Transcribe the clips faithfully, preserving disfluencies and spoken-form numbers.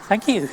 Thank you.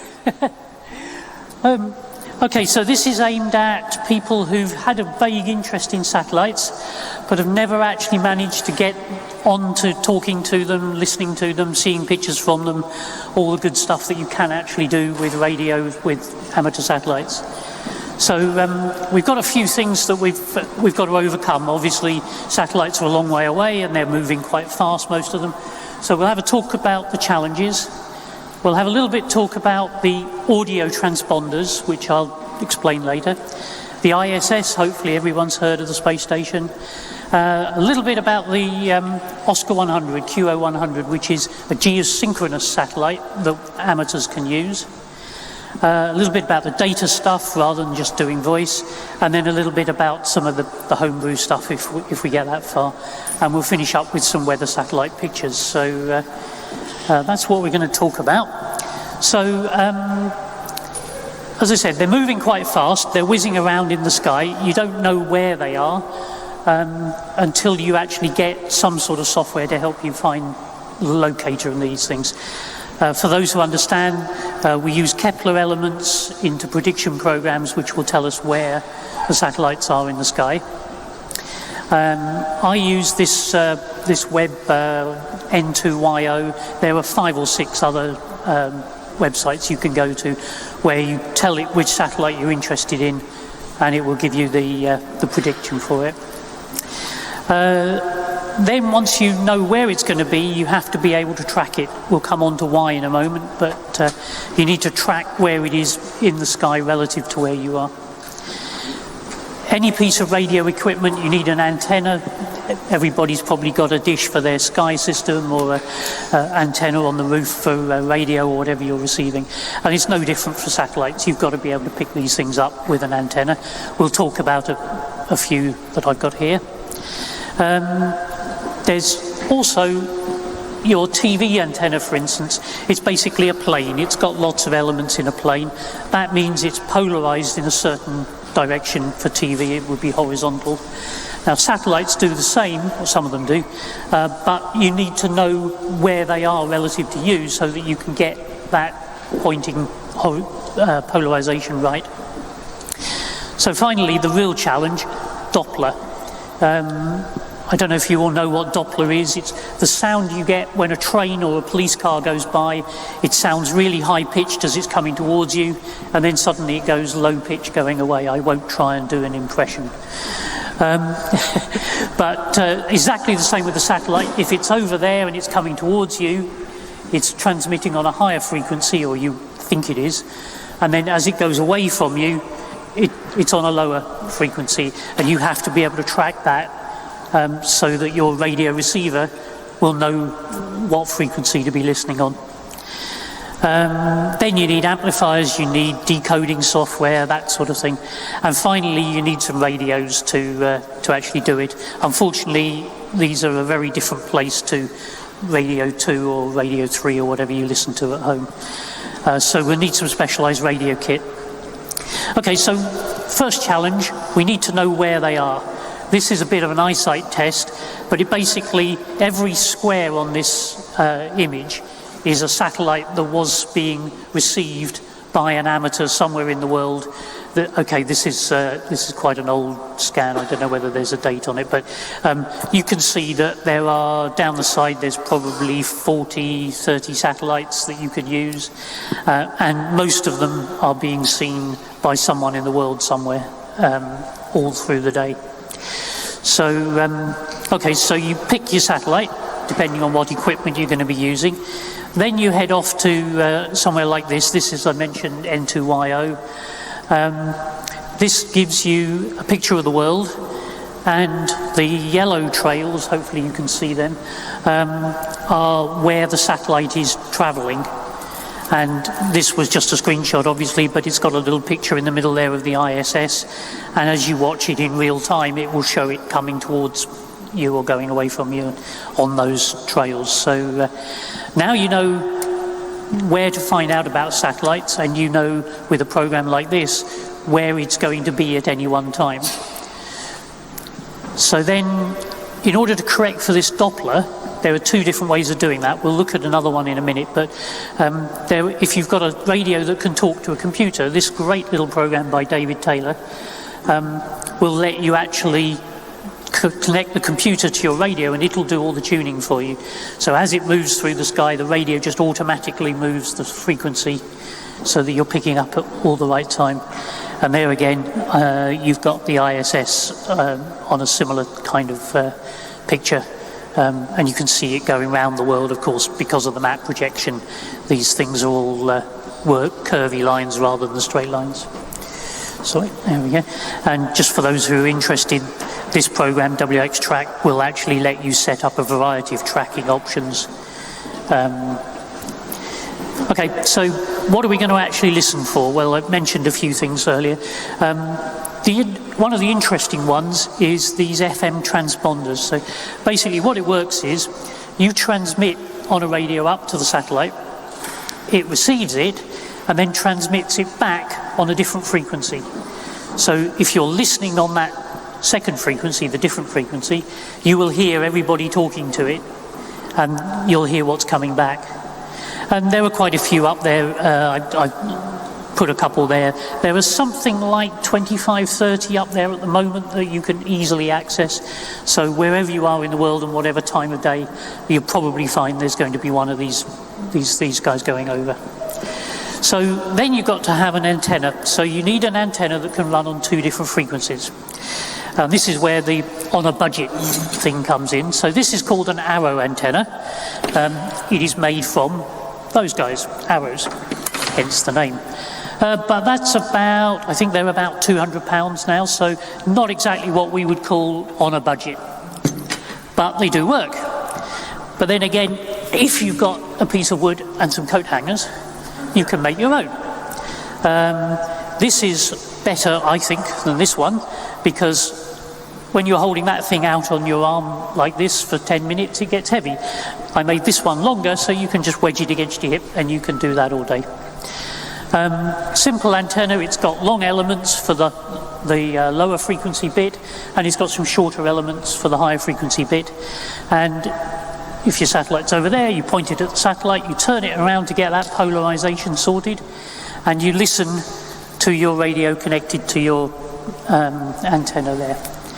um, okay, so this is aimed at people who've had a vague interest in satellites, but have never actually managed to get on to talking to them, listening to them, seeing pictures from them, all the good stuff that you can actually do with radio with amateur satellites. So um, we've got a few things that we've uh, we've got to overcome. Obviously, satellites are a long way away and they're moving quite fast, most of them. So we'll have a talk about the challenges. We'll have a little bit talk about the audio transponders, which I'll explain later. The I S S, hopefully everyone's heard of the space station. Uh, a little bit about the um, Oscar one hundred, Q O one hundred, which is a geosynchronous satellite that amateurs can use. Uh, a little bit about the data stuff rather than just doing voice, and then a little bit about some of the, the homebrew stuff if we, if we get that far. And we'll finish up with some weather satellite pictures. So uh, uh, that's what we're going to talk about. So, um, as I said, they're moving quite fast. They're whizzing around in the sky. You don't know where they are um, until you actually get some sort of software to help you find the locator in these things. Uh, for those who understand, uh, we use Kepler elements into prediction programs which will tell us where the satellites are in the sky. Um, I use this uh, this web uh, N two Y O. There are five or six other um, websites you can go to where you tell it which satellite you're interested in, and it will give you the uh, the prediction for it. Uh, Then once you know where it's going to be, you have to be able to track it. We'll come on to why in a moment, but uh, you need to track where it is in the sky relative to where you are. Any piece of radio equipment, you need an antenna. Everybody's probably got a dish for their Sky system or an antenna on the roof for uh, radio or whatever you're receiving. And it's no different for satellites. You've got to be able to pick these things up with an antenna. We'll talk about a, a few that I've got here. Um, There's also your T V antenna, for instance. It's basically a plane. It's got lots of elements in a plane. That means it's polarized in a certain direction. For T V, it would be horizontal. Now, satellites do the same, or some of them do, uh, but you need to know where they are relative to you so that you can get that pointing uh, polarization right. So finally, the real challenge, Doppler. Um, I don't know if you all know what Doppler is. It's the sound you get when a train or a police car goes by. It sounds really high-pitched as it's coming towards you, and then suddenly it goes low-pitched going away. I won't try and do an impression. Um, but uh, exactly the same with the satellite. If it's over there and it's coming towards you, it's transmitting on a higher frequency, or you think it is, and then as it goes away from you, it, it's on a lower frequency, and you have to be able to track that Um, so that your radio receiver will know what frequency to be listening on. Um, then you need amplifiers, you need decoding software, that sort of thing. And finally, you need some radios to uh, to actually do it. Unfortunately, these are a very different place to Radio two or Radio three or whatever you listen to at home. Uh, so we'll need some specialized radio kit. Okay, so first challenge, we need to know where they are. This is a bit of an eyesight test, but it basically, every square on this uh, image is a satellite that was being received by an amateur somewhere in the world. That, okay, this is uh, this is quite an old scan. I don't know whether there's a date on it, but um, you can see that there are, down the side, there's probably forty, thirty satellites that you could use, uh, and most of them are being seen by someone in the world somewhere, um, all through the day. So, um, okay, so you pick your satellite, depending on what equipment you're going to be using. Then you head off to uh, somewhere like this. This is, I mentioned, N two Y O. Um, this gives you a picture of the world, and the yellow trails, hopefully you can see them, um, are where the satellite is traveling. And this was just a screenshot, obviously, but it's got a little picture in the middle there of the I S S. And as you watch it in real time, it will show it coming towards you or going away from you on those trails. So uh, now you know where to find out about satellites, and you know with a program like this where it's going to be at any one time. So then in order to correct for this Doppler, there are two different ways of doing that. We'll look at another one in a minute, but um, there, if you've got a radio that can talk to a computer, this great little program by David Taylor um, will let you actually co connect the computer to your radio, and it'll do all the tuning for you. So as it moves through the sky, the radio just automatically moves the frequency so that you're picking up at all the right time. And there again, uh, you've got the I S S um, on a similar kind of uh, picture. Um, and you can see it going around the world, of course, because of the map projection. These things are all uh, work curvy lines rather than straight lines. Sorry, there we go. And just for those who are interested, this program, W X Track, will actually let you set up a variety of tracking options. Um, okay, so what are we going to actually listen for? Well, I mentioned a few things earlier. Um, The, one of the interesting ones is these F M transponders. So basically what it works is you transmit on a radio up to the satellite, it receives it, and then transmits it back on a different frequency. So if you're listening on that second frequency, the different frequency, you will hear everybody talking to it, and you'll hear what's coming back. And there are quite a few up there. Uh, I, I put a couple there. There is something like twenty-five, thirty up there at the moment that you can easily access. So wherever you are in the world and whatever time of day, you'll probably find there's going to be one of these, these, these guys going over. So then you've got to have an antenna. So you need an antenna that can run on two different frequencies. And this is where the on a budget thing comes in. So this is called an arrow antenna. Um, it is made from those guys, arrows, hence the name. Uh, but that's about, I think they're about two hundred pounds now, so not exactly what we would call on a budget. But they do work. But then again, if you've got a piece of wood and some coat hangers, you can make your own. Um, this is better, I think, than this one, because when you're holding that thing out on your arm like this for ten minutes, it gets heavy. I made this one longer, so you can just wedge it against your hip, and you can do that all day. Um, simple antenna, it's got long elements for the, the uh, lower frequency bit, and it's got some shorter elements for the higher frequency bit. And if your satellite's over there, you point it at the satellite, you turn it around to get that polarization sorted, and you listen to your radio connected to your um, antenna there.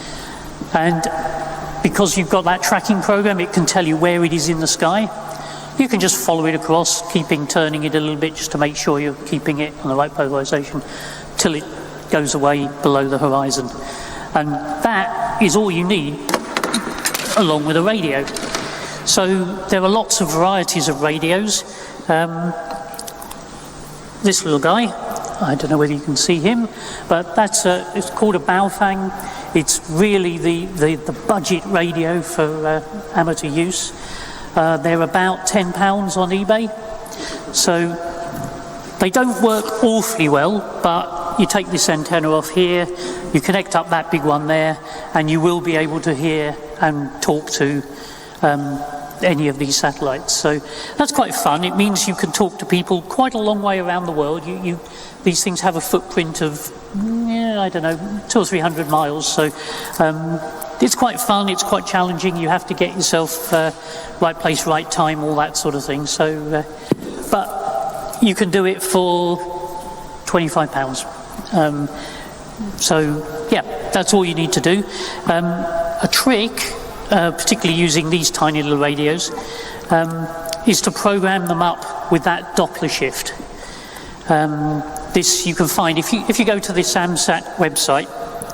And because you've got that tracking program, it can tell you where it is in the sky. You can just follow it across, keeping turning it a little bit just to make sure you're keeping it on the right polarization till it goes away below the horizon. And that is all you need along with a radio. So there are lots of varieties of radios. Um, this little guy, I don't know whether you can see him, but that's a, it's called a Baofeng. It's really the, the, the budget radio for uh, amateur use. Uh, they're about ten pounds on eBay. So they don't work awfully well, but you take this antenna off here, you connect up that big one there, and you will be able to hear and talk to um, any of these satellites. So that's quite fun. It means you can talk to people quite a long way around the world. You, you, these things have a footprint of, yeah, I don't know, two or three hundred miles. So um, it's quite fun, it's quite challenging. You have to get yourself uh, right place, right time, all that sort of thing. So, uh, but you can do it for twenty-five pounds. Um, so, yeah, that's all you need to do. Um, a trick, uh, particularly using these tiny little radios, um, is to program them up with that Doppler shift. Um, this you can find if you if you go to the SAMSAT website.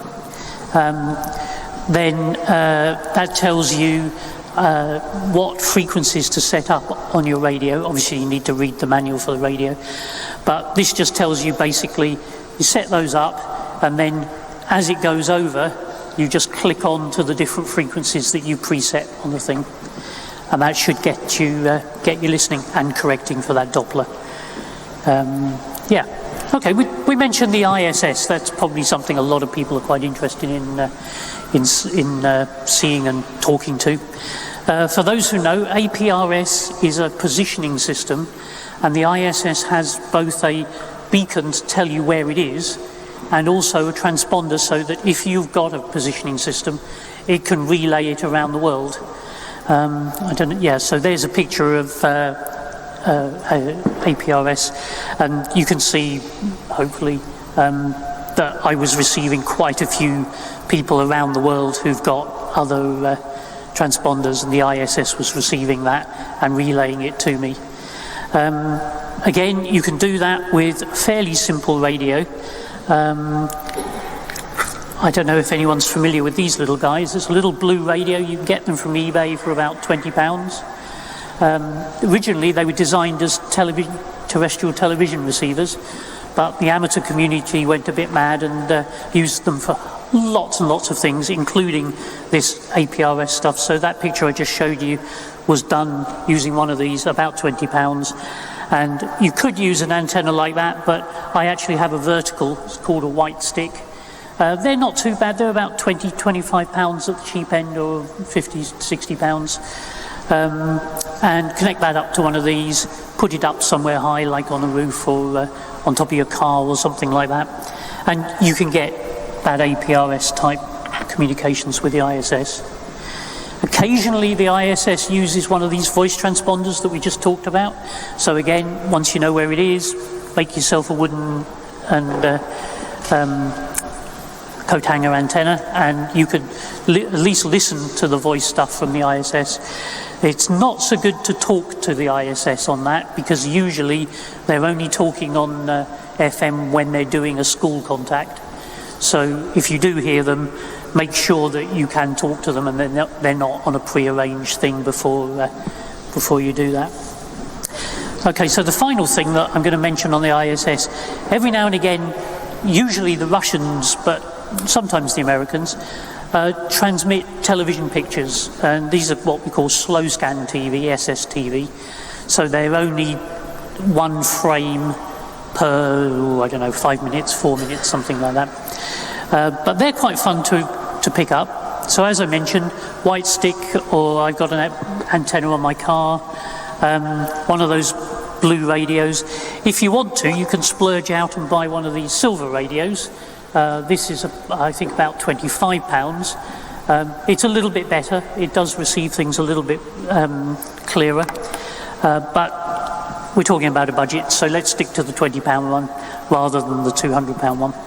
Um, then uh, that tells you uh, what frequencies to set up on your radio. Obviously, you need to read the manual for the radio, but this just tells you basically you set those up, and then as it goes over, you just click on to the different frequencies that you preset on the thing, and that should get you uh, get you listening and correcting for that Doppler. Um, yeah. Okay, we, we mentioned the I S S. That's probably something a lot of people are quite interested in uh, in, in uh, seeing and talking to. Uh, for those who know, A P R S is a positioning system, and the I S S has both a beacon to tell you where it is, and also a transponder so that if you've got a positioning system, it can relay it around the world. Um, I don't know, yeah, so there's a picture of uh, uh, A P R S, and you can see, hopefully, um, that I was receiving quite a few people around the world who've got other uh, transponders, and the I S S was receiving that and relaying it to me. Um, again, you can do that with fairly simple radio. Um, I don't know if anyone's familiar with these little guys. It's a little blue radio. You can get them from eBay for about twenty pounds. Um, originally, they were designed as television, terrestrial television receivers, but the amateur community went a bit mad and uh, used them for lots and lots of things, including this A P R S stuff. So that picture I just showed you was done using one of these, about twenty pounds. And you could use an antenna like that, but I actually have a vertical. It's called a white stick. Uh, they're not too bad. They're about twenty, twenty-five pounds at the cheap end, or fifty, sixty pounds. Um, and connect that up to one of these, put it up somewhere high, like on a roof or uh, on top of your car or something like that. And you can get that A P R S type communications with the I S S. Occasionally the I S S uses one of these voice transponders that we just talked about. So again, once you know where it is, make yourself a wooden and uh, um, coat hanger antenna, and you could li- at least listen to the voice stuff from the I S S. It's not so good to talk to the I S S on that, because usually they're only talking on uh, F M when they're doing a school contact. So if you do hear them, make sure that you can talk to them and they're not, they're not on a pre-arranged thing before, uh, before you do that. Okay, so the final thing that I'm going to mention on the I S S, every now and again, usually the Russians, but sometimes the Americans, uh, transmit television pictures, and these are what we call slow scan T V, S S T V. So they're only one frame per, I don't know, five minutes, four minutes, something like that. Uh, but they're quite fun to, to pick up. So as I mentioned, white stick, or I've got an antenna on my car, um, one of those blue radios. If you want to, you can splurge out and buy one of these silver radios. Uh, this is, a, I think, about twenty-five pounds. Um, it's a little bit better. It does receive things a little bit um, clearer. Uh, but we're talking about a budget, so let's stick to the twenty pound one rather than the two hundred pound one.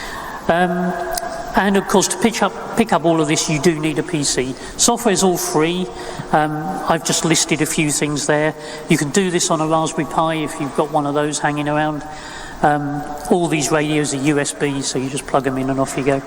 Um, and of course, to pick up, pick up all of this, you do need a P C. Software is all free. Um, I've just listed a few things there. You can do this on a Raspberry Pi if you've got one of those hanging around. Um, all these radios are U S B, so you just plug them in and off you go.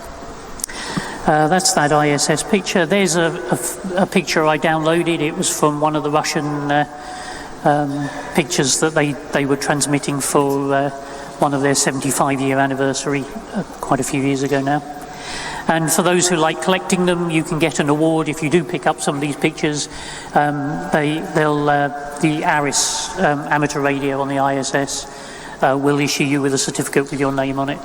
Uh, that's that I S S picture. There's a, a, a picture I downloaded. It was from one of the Russian uh, um, pictures that they, they were transmitting for uh, one of their seventy-five year anniversary uh, quite a few years ago now. And for those who like collecting them, you can get an award if you do pick up some of these pictures. Um, they, they'll, uh, the ARIS um, amateur radio on the I S S uh, will issue you with a certificate with your name on it.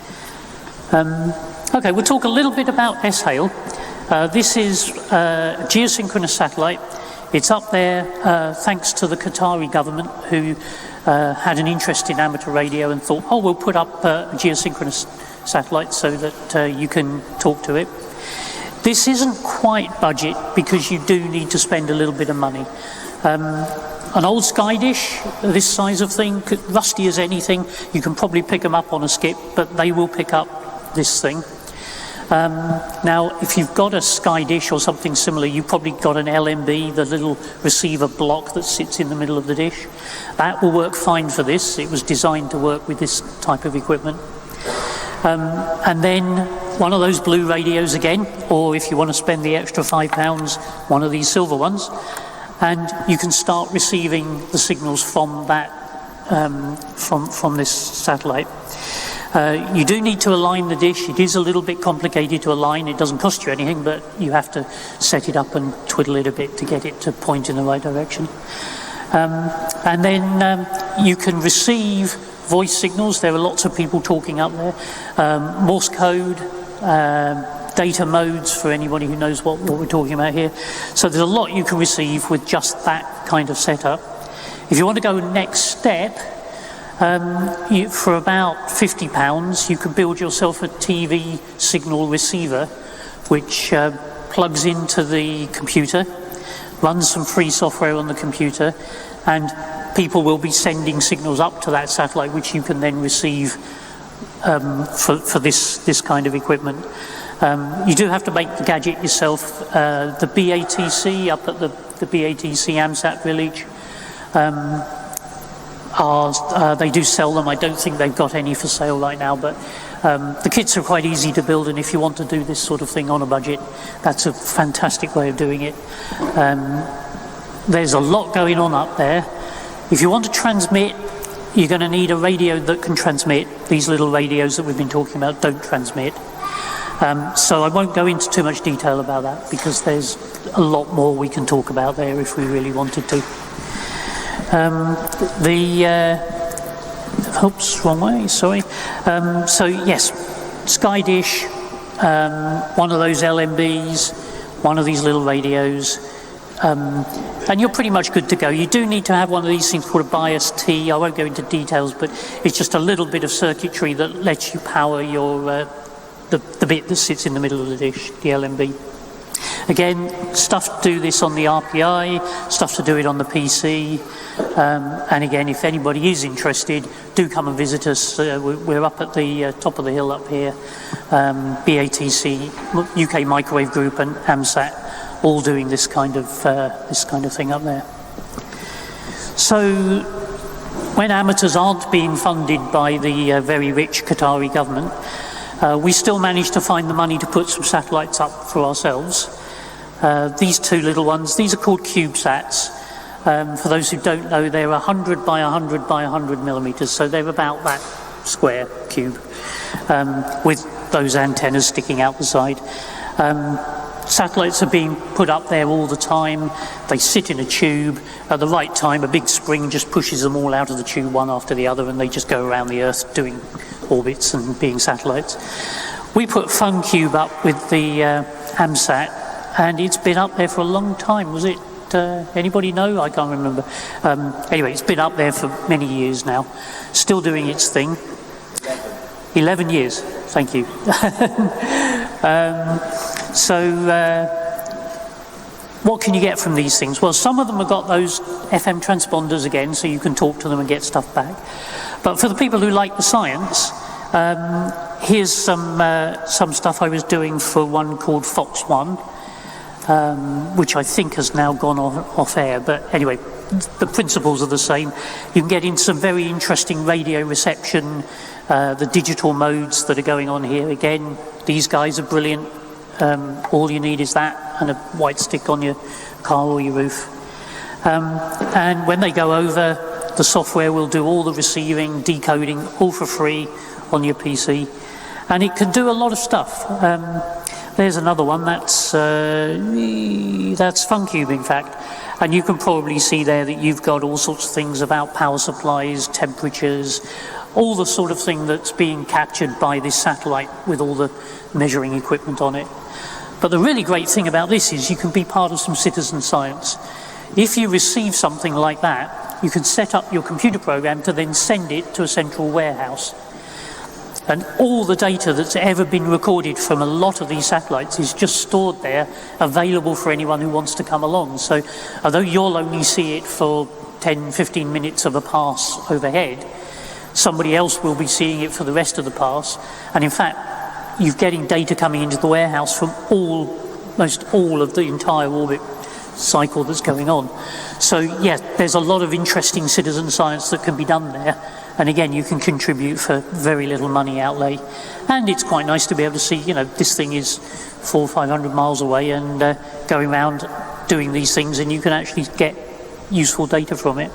Um, okay, we'll talk a little bit about S HAIL. Uh, this is uh, a geosynchronous satellite. It's up there uh, thanks to the Qatari government, who uh, had an interest in amateur radio and thought, oh, we'll put up uh, a geosynchronous satellite so that uh, you can talk to it. This isn't quite budget, because you do need to spend a little bit of money. Um, an old Sky Dish, this size of thing, rusty as anything, you can probably pick them up on a skip, but they will pick up this thing. Um, now, if you've got a Sky Dish or something similar, you've probably got an L M B, the little receiver block that sits in the middle of the dish. That will work fine for this. It was designed to work with this type of equipment. Um, and then one of those blue radios again, or if you want to spend the extra five pounds, one of these silver ones, and you can start receiving the signals from that, um, from, from this satellite. Uh, you do need to align the dish. It is a little bit complicated to align. It doesn't cost you anything, but you have to set it up and twiddle it a bit to get it to point in the right direction. Um, and then um, you can receive voice signals. There are lots of people talking up there. Um, Morse code, um, data modes for anybody who knows what, what we're talking about here. So there's a lot you can receive with just that kind of setup. If you want to go next step, Um, you, for about fifty pounds, you could build yourself a T V signal receiver, which uh, plugs into the computer, runs some free software on the computer, and people will be sending signals up to that satellite, which you can then receive um, for, for this, this kind of equipment. Um, you do have to make the gadget yourself. Uh, the B A T C up at the, the B A T C AMSAT Village, um, are, uh, they do sell them. I don't think they've got any for sale right now, but um, the kits are quite easy to build, and if you want to do this sort of thing on a budget, that's a fantastic way of doing it. Um, there's a lot going on up there. If you want to transmit, you're going to need a radio that can transmit. These little radios that we've been talking about don't transmit. Um, so I won't go into too much detail about that, because there's a lot more we can talk about there if we really wanted to. Um, the, uh, oops, wrong way, sorry. Um, so yes, Sky Dish, um, one of those L M Bs, one of these little radios, um, and you're pretty much good to go. You do need to have one of these things called a bias T. I won't go into details, but it's just a little bit of circuitry that lets you power your uh, the, the bit that sits in the middle of the dish, the L M B. Again, stuff to do this on the R P I, stuff to do it on the P C. Um, and again, if anybody is interested, do come and visit us. Uh, we're up at the uh, top of the hill up here. Um, B A T C, U K Microwave Group, and AMSAT, all doing this kind of uh, this kind of thing up there. So, when amateurs aren't being funded by the uh, very rich Qatari government, uh, we still manage to find the money to put some satellites up for ourselves. Uh, these two little ones, these are called CubeSats. Um, for those who don't know, they're one hundred by one hundred by one hundred millimeters, so they're about that square cube, um, with those antennas sticking out the side. Um, satellites are being put up there all the time. They sit in a tube. At the right time, a big spring just pushes them all out of the tube, one after the other, and they just go around the Earth doing orbits and being satellites. We put FunCube up with the uh, AMSAT, and it's been up there for a long time. Was it? Uh, anybody know? I can't remember. Um, anyway, it's been up there for many years now, still doing its thing. Eleven years, thank you. um, so, uh, what can you get from these things? Well, some of them have got those F M transponders again, so you can talk to them and get stuff back. But for the people who like the science, um, here's some uh, some stuff I was doing for one called Fox One. Um, which I think has now gone off, off air, but anyway, the principles are the same. You can get in some very interesting radio reception, uh, the digital modes that are going on here. Again, these guys are brilliant. Um, all you need is that and a white stick on your car or your roof. Um, and when they go over, the software will do all the receiving, decoding, all for free on your P C. And it can do a lot of stuff. Um, There's another one, that's, uh, that's FunCube, in fact. And you can probably see there that you've got all sorts of things about power supplies, temperatures, all the sort of thing that's being captured by this satellite with all the measuring equipment on it. But the really great thing about this is you can be part of some citizen science. If you receive something like that, you can set up your computer program to then send it to a central warehouse. And all the data that's ever been recorded from a lot of these satellites is just stored there, available for anyone who wants to come along. So although you'll only see it for ten, fifteen minutes of a pass overhead, somebody else will be seeing it for the rest of the pass. And in fact, you're getting data coming into the warehouse from all, most all of the entire orbit cycle that's going on. So yeah, there's a lot of interesting citizen science that can be done there. And again, you can contribute for very little money outlay. And it's quite nice to be able to see, you know, this thing is four or five hundred miles away and uh, going around doing these things, and you can actually get useful data from it.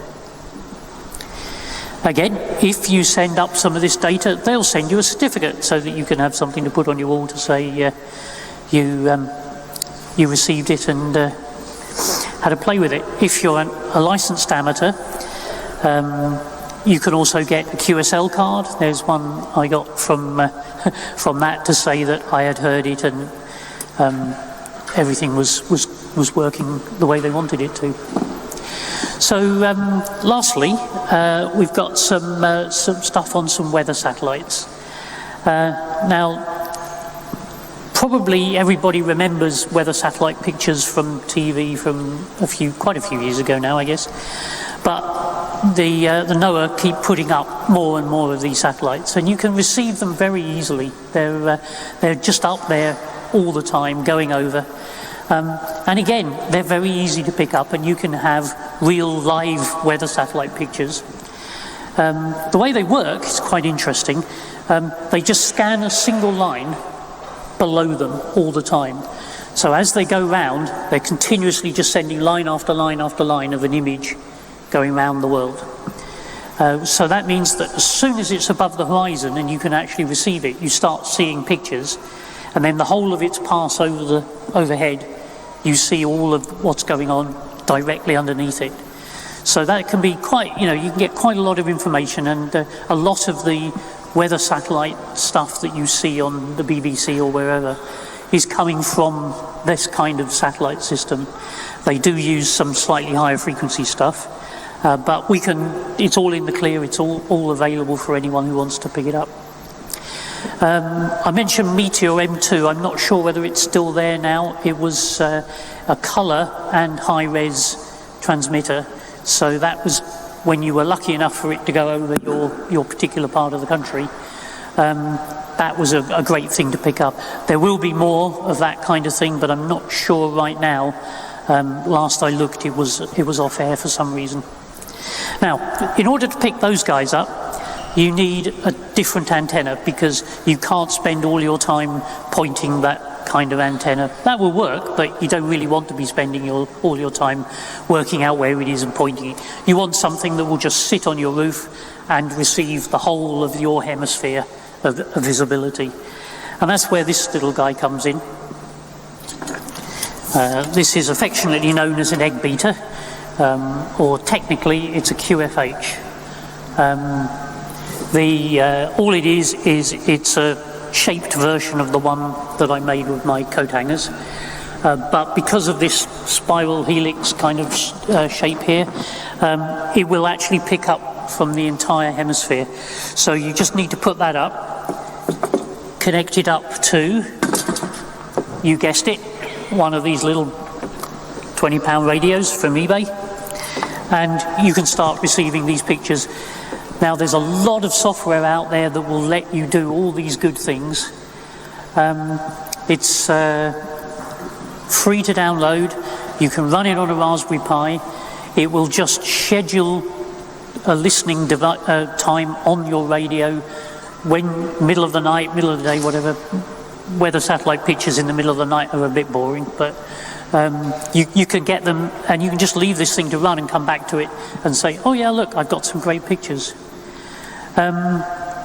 Again, if you send up some of this data, they'll send you a certificate so that you can have something to put on your wall to say uh, you um, you received it and uh, had a play with it. If you're an, a licensed amateur, um, you can also get a Q S L card. There's one I got from uh, from that to say that I had heard it and um, everything was, was was working the way they wanted it to. So um, lastly, uh, we've got some, uh, some stuff on some weather satellites. Uh, now, probably everybody remembers weather satellite pictures from T V from a few, quite a few years ago now, I guess. But the, uh, the NOAA keep putting up more and more of these satellites, and you can receive them very easily. They're, uh, they're just up there all the time, going over. Um, and again, they're very easy to pick up, and you can have real live weather satellite pictures. Um, the way they work is quite interesting. Um, they just scan a single line below them all the time. So as they go round, they're continuously just sending line after line after line of an image going around the world. Uh, so that means that as soon as it's above the horizon and you can actually receive it, you start seeing pictures, and then the whole of its pass over the overhead, you see all of what's going on directly underneath it. So that can be quite, you know, you can get quite a lot of information, and uh, a lot of the weather satellite stuff that you see on the B B C or wherever is coming from this kind of satellite system. They do use some slightly higher frequency stuff, uh, but we can, it's all in the clear, it's all, all available for anyone who wants to pick it up. Um, I mentioned Meteor M two. I'm not sure whether it's still there now. It was uh, a colour and high-res transmitter, so that was when you were lucky enough for it to go over your, your particular part of the country. Um, that was a, a great thing to pick up. There will be more of that kind of thing, but I'm not sure right now. Um, last I looked, it was, it was off air for some reason. Now, in order to pick those guys up, you need a different antenna, because you can't spend all your time pointing that kind of antenna. That will work, but you don't really want to be spending your, all your time working out where it is and pointing it. You want something that will just sit on your roof and receive the whole of your hemisphere of, of visibility. And that's where this little guy comes in. Uh, this is affectionately known as an egg beater, um, or technically it's a Q F H. Um, The, uh, all it is, is it's a shaped version of the one that I made with my coat hangers. Uh, but because of this spiral helix kind of sh uh, shape here, um, it will actually pick up from the entire hemisphere. So you just need to put that up, connect it up to, you guessed it, one of these little twenty pound radios from eBay, and you can start receiving these pictures. Now, there's a lot of software out there that will let you do all these good things. Um, it's uh, free to download. You can run it on a Raspberry Pi. It will just schedule a listening uh, time on your radio when, middle of the night, middle of the day, whatever. Weather satellite pictures in the middle of the night are a bit boring, but um, you, you can get them, and you can just leave this thing to run and come back to it and say, oh yeah, look, I've got some great pictures. Um,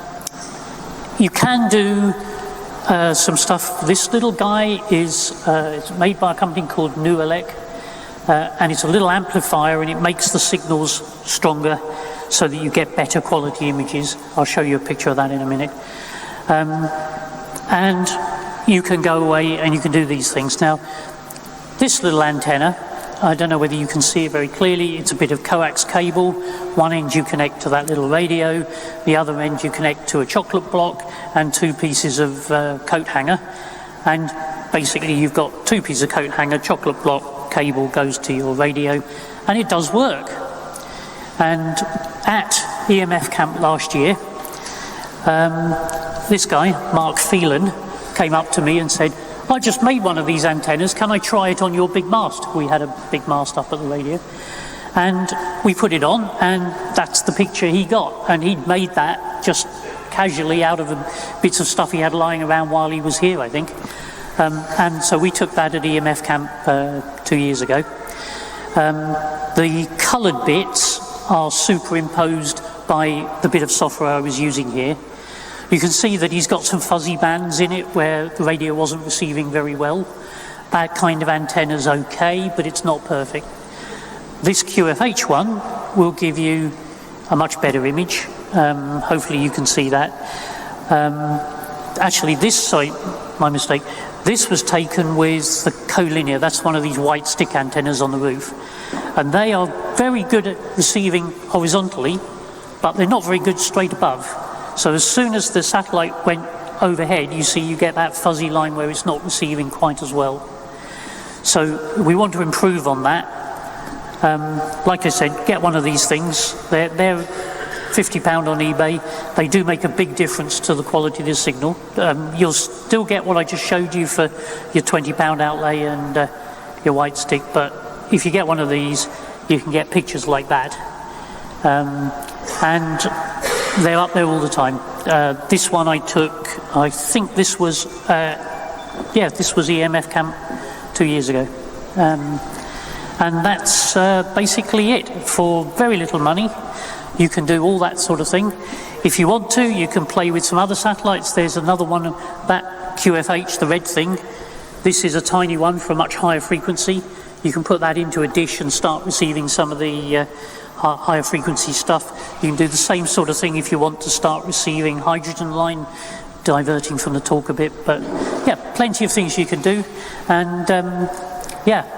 you can do uh, some stuff. This little guy is uh, it's made by a company called Nuelec, uh, and it's a little amplifier, and it makes the signals stronger so that you get better quality images. I'll show you a picture of that in a minute. Um, and you can go away and you can do these things. Now, this little antenna, I don't know whether you can see it very clearly. It's a bit of coax cable. One end you connect to that little radio, the other end you connect to a chocolate block and two pieces of uh, coat hanger. And basically you've got two pieces of coat hanger, chocolate block, cable goes to your radio, and it does work. And at E M F Camp last year, um, this guy, Mark Phelan, came up to me and said, I just made one of these antennas, can I try it on your big mast? We had a big mast up at the radio. And we put it on, and that's the picture he got. And he'd made that just casually out of the bits of stuff he had lying around while he was here, I think. Um, and so we took that at E M F Camp uh, two years ago. Um, the coloured bits are superimposed by the bit of software I was using here. You can see that he's got some fuzzy bands in it where the radio wasn't receiving very well. That kind of antenna's okay, but it's not perfect. This Q F H one will give you a much better image. Um, hopefully you can see that. Um, actually, this site, my mistake, This was taken with the collinear. That's one of these white stick antennas on the roof. And they are very good at receiving horizontally, but they're not very good straight above. So as soon as the satellite went overhead, you see you get that fuzzy line where it's not receiving quite as well. So we want to improve on that. Um, like I said, get one of these things. They're, they're fifty pounds on eBay. They do make a big difference to the quality of the signal. Um, you'll still get what I just showed you for your twenty pound outlay and uh, your white stick, but if you get one of these, you can get pictures like that. Um, and they're up there all the time. Uh, this one I took, I think this was, uh, yeah, this was E M F Camp two years ago. Um, and that's uh, basically it. For very little money, you can do all that sort of thing. If you want to, you can play with some other satellites. There's another one, that Q F H, the red thing. This is a tiny one for a much higher frequency. You can put that into a dish and start receiving some of the uh, higher frequency stuff. You can do the same sort of thing if you want to start receiving hydrogen line, diverting from the talk a bit. But yeah, plenty of things you can do. And um, yeah,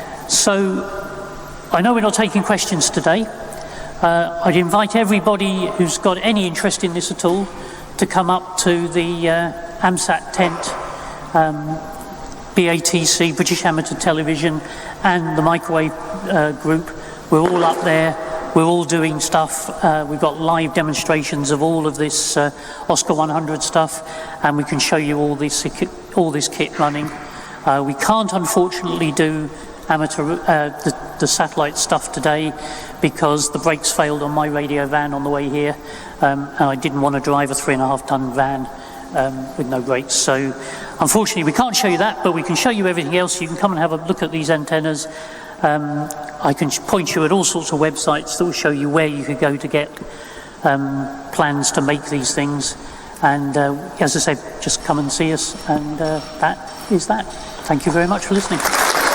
so I know we're not taking questions today. Uh, I'd invite everybody who's got any interest in this at all to come up to the uh, AMSAT tent, um, B A T C, British Amateur Television, and the microwave uh, group. We're all up there. We're all doing stuff. Uh, we've got live demonstrations of all of this uh, Oscar one hundred stuff, and we can show you all this all this kit running. Uh, we can't, unfortunately, do amateur uh, the, the satellite stuff today because the brakes failed on my radio van on the way here, um, and I didn't want to drive a three and a half ton van um, with no brakes. So unfortunately we can't show you that, but we can show you everything else. You can come and have a look at these antennas. Um, I can point you at all sorts of websites that will show you where you could go to get um, plans to make these things. And uh, as I said, just come and see us, and uh, that is that. Thank you very much for listening.